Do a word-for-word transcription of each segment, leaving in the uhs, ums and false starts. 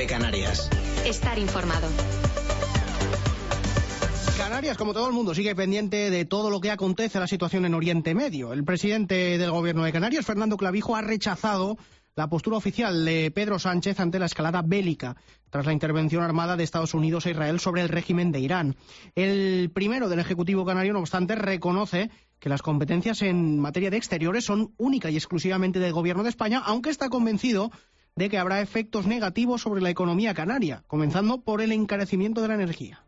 COPE Canarias. Estar informado. Canarias, como todo el mundo, sigue pendiente de todo lo que acontece a la situación en Oriente Medio. El presidente del Gobierno de Canarias, Fernando Clavijo, ha rechazado la postura oficial de Pedro Sánchez ante la escalada bélica tras la intervención armada de Estados Unidos e Israel sobre el régimen de Irán. El primero del Ejecutivo canario, no obstante, reconoce que las competencias en materia de exteriores son única y exclusivamente del Gobierno de España, aunque está convencido de que habrá efectos negativos sobre la economía canaria, comenzando por el encarecimiento de la energía.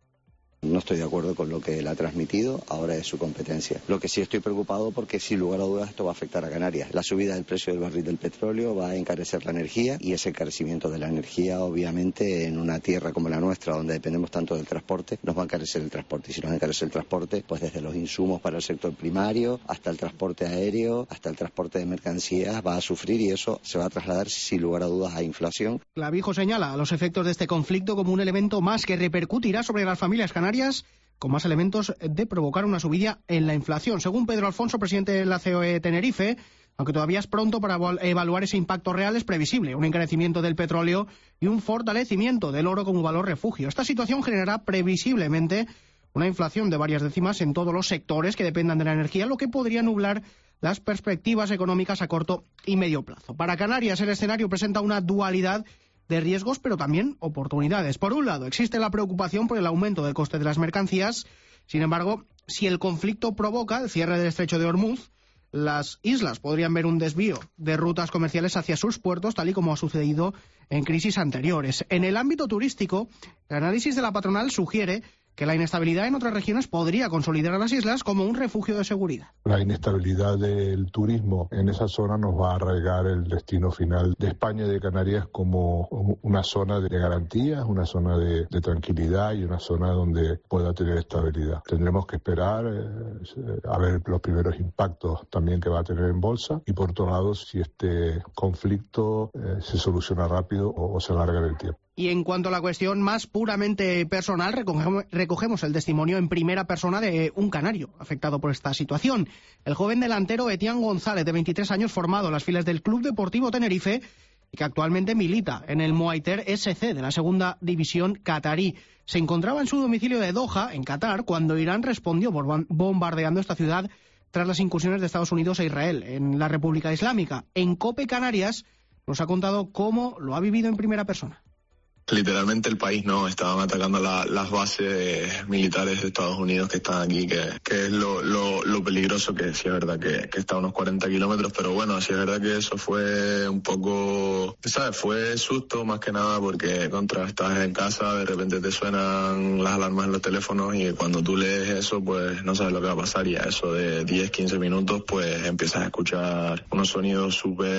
No estoy de acuerdo con lo que él ha transmitido, ahora es su competencia. Lo que sí estoy preocupado porque sin lugar a dudas esto va a afectar a Canarias. La subida del precio del barril del petróleo va a encarecer la energía y ese encarecimiento de la energía obviamente en una tierra como la nuestra donde dependemos tanto del transporte nos va a encarecer el transporte y si nos encarece el transporte pues desde los insumos para el sector primario hasta el transporte aéreo, hasta el transporte de mercancías va a sufrir y eso se va a trasladar sin lugar a dudas a inflación. Clavijo señala los efectos de este conflicto como un elemento más que repercutirá sobre las familias canarias con más elementos de provocar una subida en la inflación. Según Pedro Alfonso, presidente de la C O E Tenerife, aunque todavía es pronto para evaluar ese impacto real, es previsible un encarecimiento del petróleo y un fortalecimiento del oro como valor refugio. Esta situación generará previsiblemente una inflación de varias décimas en todos los sectores que dependan de la energía, lo que podría nublar las perspectivas económicas a corto y medio plazo. Para Canarias, el escenario presenta una dualidad de riesgos, pero también oportunidades. Por un lado, existe la preocupación por el aumento del coste de las mercancías. Sin embargo, si el conflicto provoca el cierre del estrecho de Hormuz, las islas podrían ver un desvío de rutas comerciales hacia sus puertos, tal y como ha sucedido en crisis anteriores. En el ámbito turístico, el análisis de la patronal sugiere que la inestabilidad en otras regiones podría consolidar a las islas como un refugio de seguridad. La inestabilidad del turismo en esa zona nos va a arraigar el destino final de España y de Canarias como una zona de garantías, una zona de, de tranquilidad y una zona donde pueda tener estabilidad. Tendremos que esperar eh, a ver los primeros impactos también que va a tener en bolsa y por otro lado si este conflicto eh, se soluciona rápido o, o se alarga en el tiempo. Y en cuanto a la cuestión más puramente personal, recogemos, recogemos el testimonio en primera persona de un canario afectado por esta situación. El joven delantero Etienne González, de veintitrés años, formado en las filas del Club Deportivo Tenerife y que actualmente milita en el Moaiter S C de la segunda división catarí. Se encontraba en su domicilio de Doha, en Qatar, cuando Irán respondió bombardeando esta ciudad tras las incursiones de Estados Unidos e Israel en la República Islámica. En COPE Canarias nos ha contado cómo lo ha vivido en primera persona. Literalmente el país no, estaban atacando la, las bases militares de Estados Unidos que están aquí, que, que es lo, lo, lo peligroso que sí es verdad que, que está a unos cuarenta kilómetros, pero bueno, sí es verdad que eso fue un poco, ¿sabes? Fue susto más que nada porque contra estás en casa, de repente te suenan las alarmas en los teléfonos y cuando tú lees eso pues no sabes lo que va a pasar y a eso de diez, quince minutos pues empiezas a escuchar unos sonidos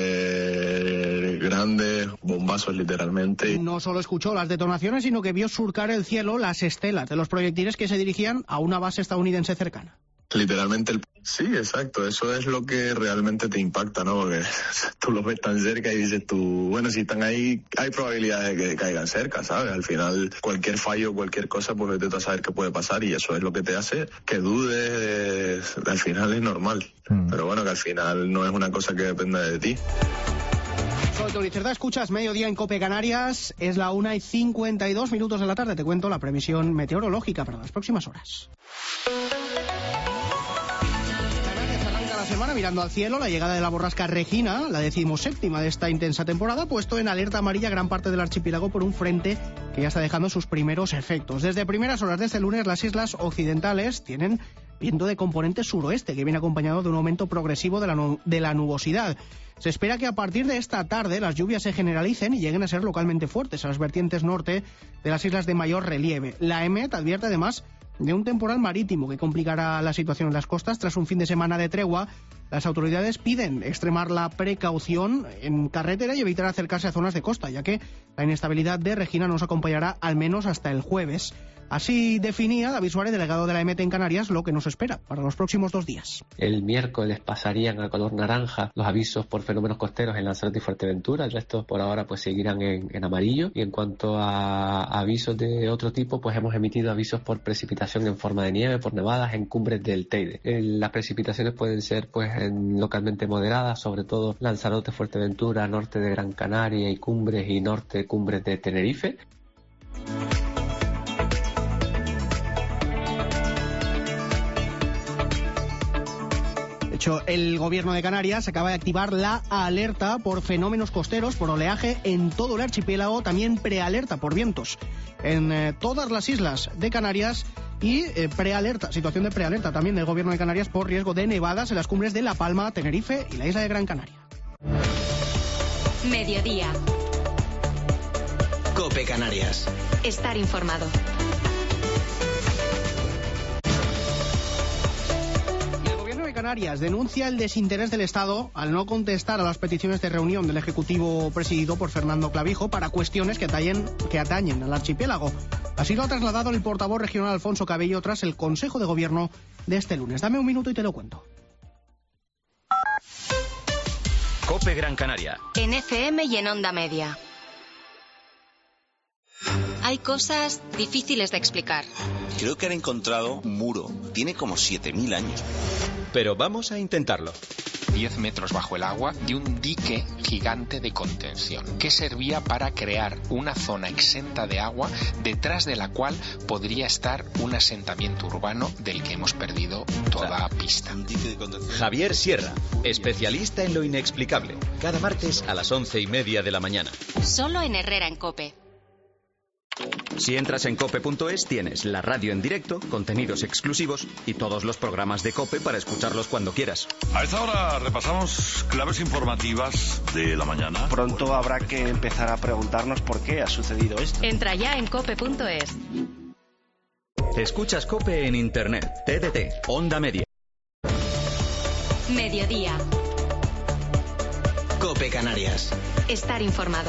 súper grandes, bombazos literalmente. No solo escuchó las detonaciones, sino que vio surcar el cielo las estelas de los proyectiles que se dirigían a una base estadounidense cercana. Literalmente, el... sí, exacto, eso es lo que realmente te impacta, ¿no? Porque tú los ves tan cerca y dices tú, bueno, si están ahí, hay probabilidades de que caigan cerca, ¿sabes? Al final, cualquier fallo, cualquier cosa, pues vete a saber qué puede pasar y eso es lo que te hace que dudes, al final es normal. Mm. Pero bueno, que al final no es una cosa que dependa de ti. Soy Tony Cerda, escuchas Mediodía en COPE Canarias, es la una y cincuenta y dos minutos de la tarde, te cuento la previsión meteorológica para las próximas horas. Canarias arranca la semana mirando al cielo, la llegada de la borrasca Regina, la decimoséptima de esta intensa temporada, ha puesto en alerta amarilla gran parte del archipiélago por un frente que ya está dejando sus primeros efectos. Desde primeras horas de este lunes, las islas occidentales tienen viento de componente suroeste, que viene acompañado de un aumento progresivo de la, nu- de la nubosidad. Se espera que a partir de esta tarde las lluvias se generalicen y lleguen a ser localmente fuertes a las vertientes norte de las islas de mayor relieve. La EMET advierte además de un temporal marítimo que complicará la situación en las costas. Tras un fin de semana de tregua, las autoridades piden extremar la precaución en carretera y evitar acercarse a zonas de costa, ya que la inestabilidad de Regina nos acompañará al menos hasta el jueves. Así definía David Suárez, delegado de la E M E T en Canarias, lo que nos espera para los próximos dos días. El miércoles pasarían a color naranja los avisos por fenómenos costeros en Lanzarote y Fuerteventura. El resto por ahora pues seguirán en, en amarillo. Y en cuanto a avisos de otro tipo, pues hemos emitido avisos por precipitación en forma de nieve, por nevadas en cumbres del Teide. Las precipitaciones pueden ser pues en, localmente moderadas, sobre todo Lanzarote, Fuerteventura, norte de Gran Canaria y cumbres y norte cumbres de Tenerife. El gobierno de Canarias acaba de activar la alerta por fenómenos costeros, por oleaje en todo el archipiélago, también prealerta por vientos en eh, todas las islas de Canarias y eh, prealerta, situación de prealerta también del gobierno de Canarias por riesgo de nevadas en las cumbres de La Palma, Tenerife y la isla de Gran Canaria. Mediodía. COPE Canarias. Estar informado. Canarias denuncia el desinterés del Estado al no contestar a las peticiones de reunión del Ejecutivo presidido por Fernando Clavijo para cuestiones que atañen, que atañen al archipiélago. Así lo ha trasladado el portavoz regional Alfonso Cabello tras el Consejo de Gobierno de este lunes. Dame un minuto y te lo cuento. COPE Gran Canaria. En F M y en Onda Media. Hay cosas difíciles de explicar. Creo que han encontrado un muro. Tiene como siete mil años. Pero vamos a intentarlo. diez metros bajo el agua de un dique gigante de contención que servía para crear una zona exenta de agua detrás de la cual podría estar un asentamiento urbano del que hemos perdido toda pista. Javier Sierra, especialista en lo inexplicable. Cada martes a las once y media de la mañana. Solo en Herrera en COPE. Si entras en cope punto es tienes la radio en directo, contenidos exclusivos y todos los programas de COPE para escucharlos cuando quieras. A esta hora repasamos claves informativas de la mañana. Pronto bueno. habrá que empezar a preguntarnos por qué ha sucedido esto. Entra ya en cope punto es. Escuchas COPE en internet, T D T, Onda Media. Mediodía. COPE Canarias. Estar informado.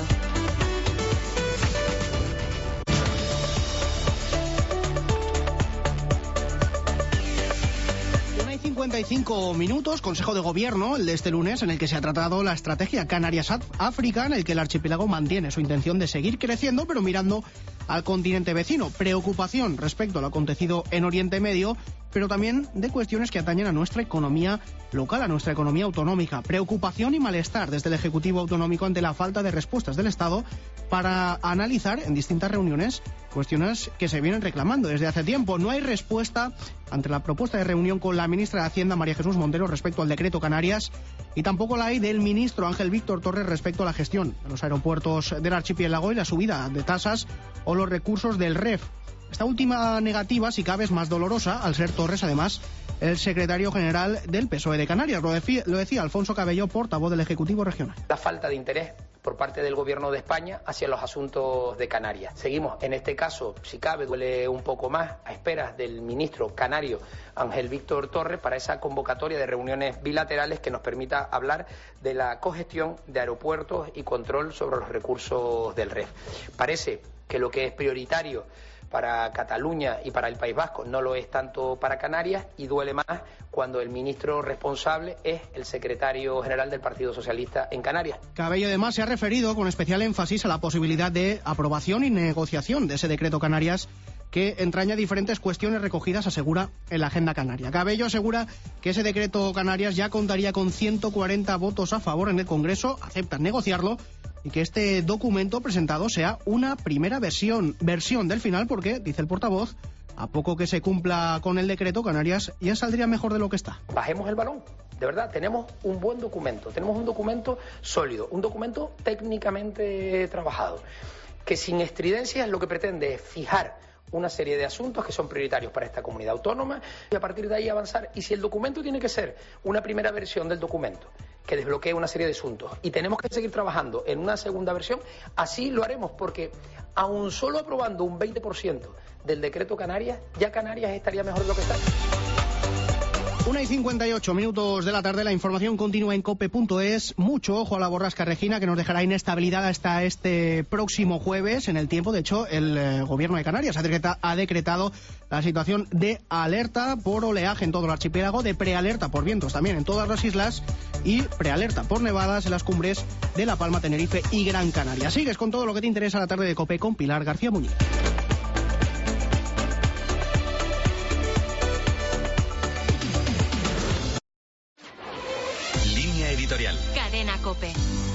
cincuenta y cinco minutos, Consejo de Gobierno, el de este lunes, en el que se ha tratado la estrategia Canarias-África, en el que el archipiélago mantiene su intención de seguir creciendo, pero mirando al continente vecino. Preocupación respecto a lo acontecido en Oriente Medio, pero también de cuestiones que atañen a nuestra economía local, a nuestra economía autonómica. Preocupación y malestar desde el Ejecutivo Autonómico ante la falta de respuestas del Estado para analizar en distintas reuniones cuestiones que se vienen reclamando desde hace tiempo. No hay respuesta ante la propuesta de reunión con la ministra de Hacienda, María Jesús Montero, respecto al decreto Canarias, y tampoco la hay del ministro Ángel Víctor Torres respecto a la gestión de los aeropuertos del archipiélago y la subida de tasas o los recursos del R E F. Esta última negativa, si cabe, es más dolorosa, al ser Torres, además, el secretario general del P S O E de Canarias. Lo decía, lo decía Alfonso Cabello, portavoz del Ejecutivo Regional. La falta de interés por parte del Gobierno de España hacia los asuntos de Canarias. Seguimos, en este caso, si cabe, duele un poco más, a esperas del ministro canario Ángel Víctor Torres para esa convocatoria de reuniones bilaterales que nos permita hablar de la cogestión de aeropuertos y control sobre los recursos del R E F. Parece que lo que es prioritario para Cataluña y para el País Vasco no lo es tanto para Canarias, y duele más cuando el ministro responsable es el secretario general del Partido Socialista en Canarias. Cabello además se ha referido con especial énfasis a la posibilidad de aprobación y negociación de ese decreto Canarias, que entraña diferentes cuestiones recogidas, asegura, en la agenda canaria. Cabello asegura que ese decreto Canarias ya contaría con ciento cuarenta votos a favor en el Congreso, aceptan negociarlo, y que este documento presentado sea una primera versión, versión del final, porque, dice el portavoz, a poco que se cumpla con el decreto, Canarias ya saldría mejor de lo que está. Bajemos el balón. De verdad, tenemos un buen documento, tenemos un documento sólido, un documento técnicamente trabajado, que sin estridencias lo que pretende es fijar una serie de asuntos que son prioritarios para esta comunidad autónoma y a partir de ahí avanzar. Y si el documento tiene que ser una primera versión del documento que desbloquee una serie de asuntos y tenemos que seguir trabajando en una segunda versión, así lo haremos, porque aun solo aprobando un veinte por ciento del decreto Canarias, ya Canarias estaría mejor de lo que está. una y cincuenta y ocho minutos de la tarde, la información continúa en cope punto es. Mucho ojo a la borrasca Regina, que nos dejará inestabilidad hasta este próximo jueves en el tiempo. De hecho, el eh, gobierno de Canarias ha, decreta, ha decretado la situación de alerta por oleaje en todo el archipiélago, de prealerta por vientos también en todas las islas y prealerta por nevadas en las cumbres de La Palma, Tenerife y Gran Canaria. Sigues con todo lo que te interesa la tarde de COPE con Pilar García Muñiz. Editorial. Cadena COPE.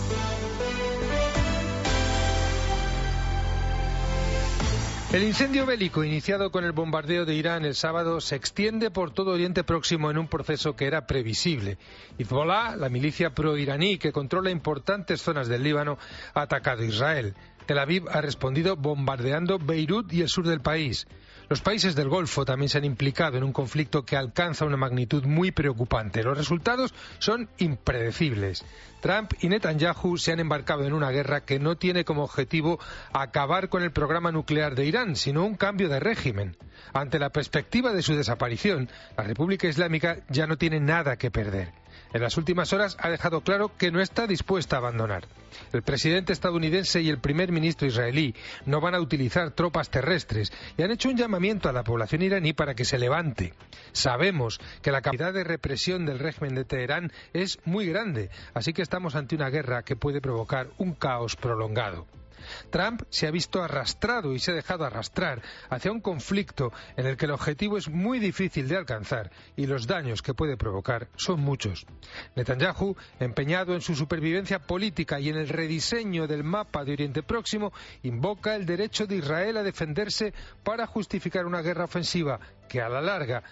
El incendio bélico iniciado con el bombardeo de Irán el sábado se extiende por todo Oriente Próximo en un proceso que era previsible. Hezbollah, la milicia proiraní que controla importantes zonas del Líbano, ha atacado a Israel. Tel Aviv ha respondido bombardeando Beirut y el sur del país. Los países del Golfo también se han implicado en un conflicto que alcanza una magnitud muy preocupante. Los resultados son impredecibles. Trump y Netanyahu se han embarcado en una guerra que no tiene como objetivo acabar con el programa nuclear de Irán, sino un cambio de régimen. Ante la perspectiva de su desaparición, la República Islámica ya no tiene nada que perder. En las últimas horas ha dejado claro que no está dispuesta a abandonar. El presidente estadounidense y el primer ministro israelí no van a utilizar tropas terrestres y han hecho un llamamiento a la población iraní para que se levante. Sabemos que la capacidad de represión del régimen de Teherán es muy grande, así que estamos ante una guerra que puede provocar un caos prolongado. Trump se ha visto arrastrado y se ha dejado arrastrar hacia un conflicto en el que el objetivo es muy difícil de alcanzar y los daños que puede provocar son muchos. Netanyahu, empeñado en su supervivencia política y en el rediseño del mapa de Oriente Próximo, invoca el derecho de Israel a defenderse para justificar una guerra ofensiva que a la larga